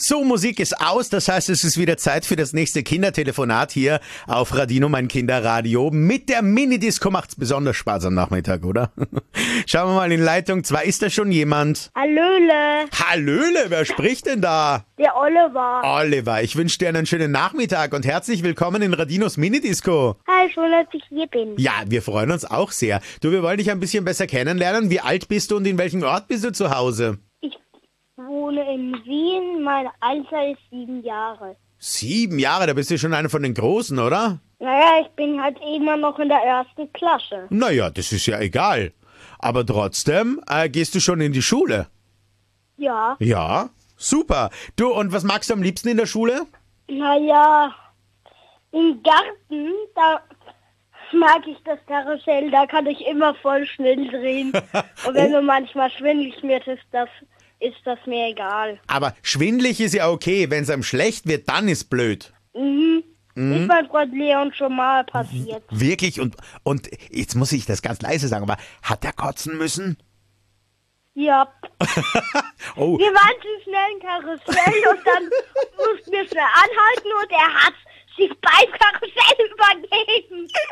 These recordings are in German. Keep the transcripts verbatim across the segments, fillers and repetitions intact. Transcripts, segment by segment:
So, Musik ist aus, das heißt, es ist wieder Zeit für das nächste Kindertelefonat hier auf Radino, mein Kinderradio. Mit der Minidisco macht's besonders Spaß am Nachmittag, oder? Schauen wir mal in Leitung zwei, ist da schon jemand? Hallöle. Hallöle, wer spricht denn da? Der Oliver. Oliver, ich wünsche dir einen schönen Nachmittag und herzlich willkommen in Radinos Minidisco. Hi, schön, dass ich hier bin. Ja, wir freuen uns auch sehr. Du, wir wollen dich ein bisschen besser kennenlernen. Wie alt bist du und in welchem Ort bist du zu Hause? Ich wohne in Wien, mein Alter ist sieben Jahre. Sieben Jahre, da bist du schon einer von den Großen, oder? Naja, ich bin halt immer noch in der ersten Klasse. Naja, das ist ja egal. Aber trotzdem, äh, gehst du schon in die Schule? Ja. Ja, super. Du, und was magst du am liebsten in der Schule? Naja, im Garten, da mag ich das Karussell, da kann ich immer voll schnell drehen. Und wenn Oh. mir manchmal schwindelig wird, ist das, ist das mir egal. Aber schwindelig ist ja okay. Wenn es einem schlecht wird, dann ist blöd. Mhm. Ist mein Freund Leon schon mal passiert. Wirklich? Und, und jetzt muss ich das ganz leise sagen, aber hat er kotzen müssen? Ja. Oh, Wir waren zu schnell im Karussell und dann mussten wir schnell anhalten und er hat sich beim Karussell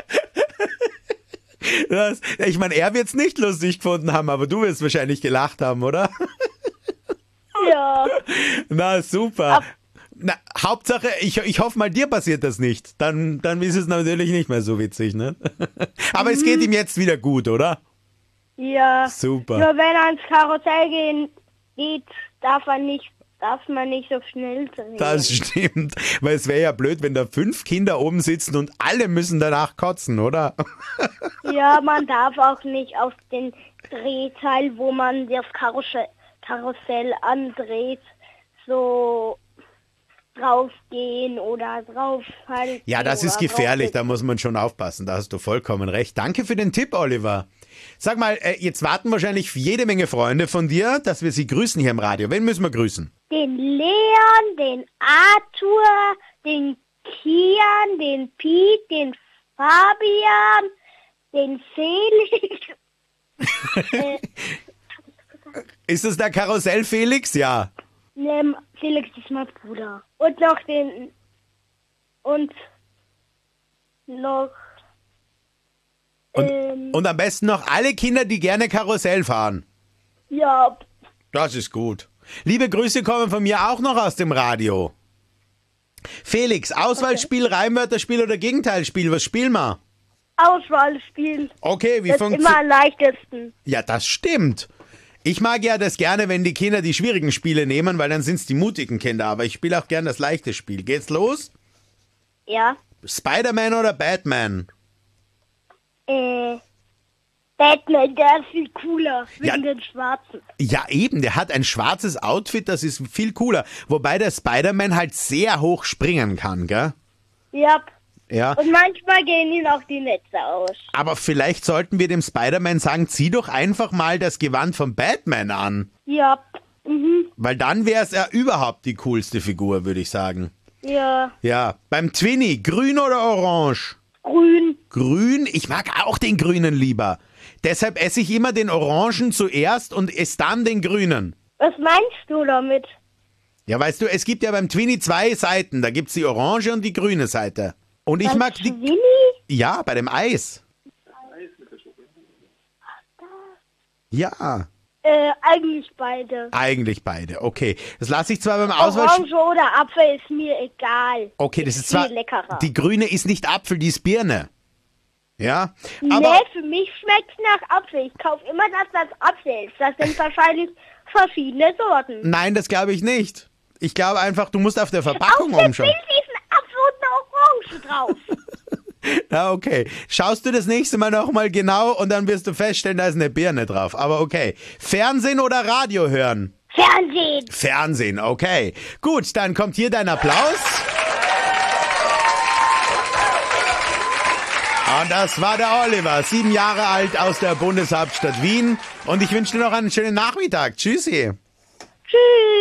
übergeben. das, ich meine, er wird es nicht lustig gefunden haben, aber du wirst wahrscheinlich gelacht haben, oder? Ja. Na, super. Na, Hauptsache, ich, ich hoffe mal, dir passiert das nicht. Dann, dann ist es natürlich nicht mehr so witzig, ne? Aber es geht ihm jetzt wieder gut, oder? Ja. Super. Nur wenn er ins Karussell gehen, geht, darf er nicht, darf man nicht so schnell drehen. Das stimmt. Weil es wäre ja blöd, wenn da fünf Kinder oben sitzen und alle müssen danach kotzen, oder? Ja, man darf auch nicht auf den Drehteil, wo man das Karussell, Karussell andreht, so draufgehen oder draufhalten. Ja, das ist oder gefährlich, da draufsitzen. muss man schon aufpassen, da hast du vollkommen recht. Danke für den Tipp, Oliver. Sag mal, äh, jetzt warten wahrscheinlich jede Menge Freunde von dir, dass wir sie grüßen hier im Radio. Wen müssen wir grüßen? Den Leon, den Arthur, den Kian, den Piet, den Fabian, den Felix. äh, Ist es der Karussell Felix? Ja. ne, Felix ist mein Bruder. Und noch den... Und noch... Und, ähm, und am besten noch alle Kinder, die gerne Karussell fahren. ja, Das ist gut. Liebe Grüße kommen von mir auch noch aus dem Radio. Felix, Auswahlspiel, Reimwörterspiel oder Gegenteilspiel, was spielen wir? Auswahlspiel. Okay, wie Das ist immer funktioniert... am leichtesten. Ja, das stimmt. Ich mag ja das gerne, wenn die Kinder die schwierigen Spiele nehmen, weil dann sind es die mutigen Kinder. Aber ich spiele auch gern das leichte Spiel. Geht's los? Ja. Spider-Man oder Batman? Äh, Batman, der ist viel cooler. Wegen Ja. den Schwarzen. Ja, eben. Der hat ein schwarzes Outfit, das ist viel cooler. Wobei der Spider-Man halt sehr hoch springen kann, gell? Ja. Ja. Und manchmal gehen ihnen auch die Netze aus. Aber vielleicht sollten wir dem Spider-Man sagen, zieh doch einfach mal das Gewand von Batman an. Ja. Mhm. Weil dann wäre es ja überhaupt die coolste Figur, würde ich sagen. Ja. Ja. Beim Twinny, grün oder orange? Grün. Grün? Ich mag auch den grünen lieber. Deshalb esse ich immer den orangen zuerst und esse dann den grünen. Was meinst du damit? Ja, weißt du, es gibt ja beim Twinny zwei Seiten. Da gibt's die orange und die grüne Seite. Und ich Beim mag die... Twinny? Ja, bei dem Eis. Ja, Äh, eigentlich beide. eigentlich beide. Okay, das lasse ich zwar beim Auswahl... Orange oder Apfel ist mir egal. Okay, das ist viel zwar... leckerer. Die grüne ist nicht Apfel, die ist Birne. Ja, aber... Nee, für mich schmeckt es nach Apfel. Ich kaufe immer das, was Apfel ist. Das sind wahrscheinlich verschiedene Sorten. Nein, das glaube ich nicht. Ich glaube einfach, du musst auf der Verpackung Auf dem umschauen. Bild ist ein Apfel und eine Orange drauf. Ja, okay. Schaust du das nächste Mal nochmal genau und dann wirst du feststellen, da ist eine Birne drauf. Aber okay. Fernsehen oder Radio hören? Fernsehen. Fernsehen, okay. Gut, dann kommt hier dein Applaus. Und das war der Oliver, sieben Jahre alt aus der Bundeshauptstadt Wien. Und ich wünsche dir noch einen schönen Nachmittag. Tschüssi. Tschüss.